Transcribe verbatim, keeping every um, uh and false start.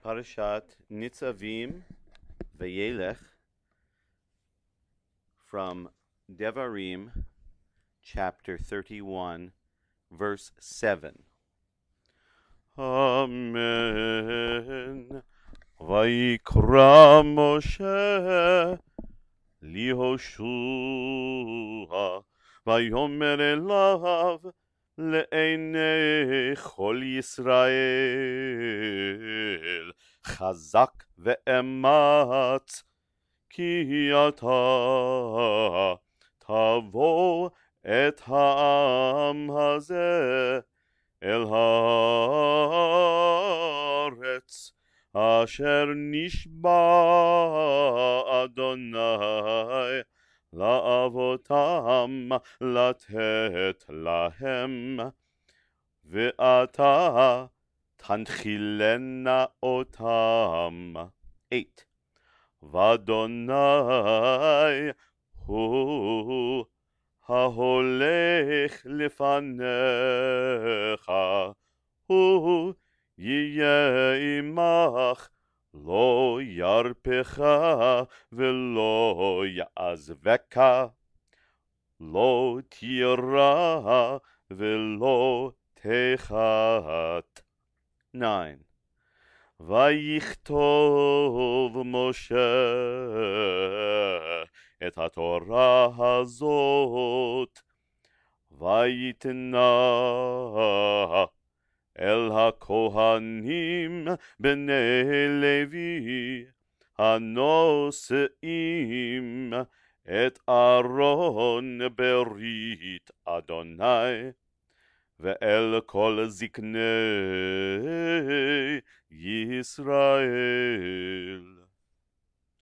Parashat Nitzavim Vayelech from Devarim, chapter thirty-one, verse seven. Amen. Vayikra Moshe lihoshua vayomer elav לעיני כל ישראל חזק ואמץ כי אתה תבוא את העם הזה אל הארץ אשר נשבע אדוני לאבותם לתת להם ואתה תנחילנה אותם. eight. ואדוני הוא ההולך לפניך הוא יהיה עמך לא ירפך ולא יעזבך לא תירא ולא תחת. nine. ויכתוב משה את התורה הזאת ויתנה אל הכהנים בני לוי הנושאים את ארון ברית אדוני ואל כל זקני ישראל.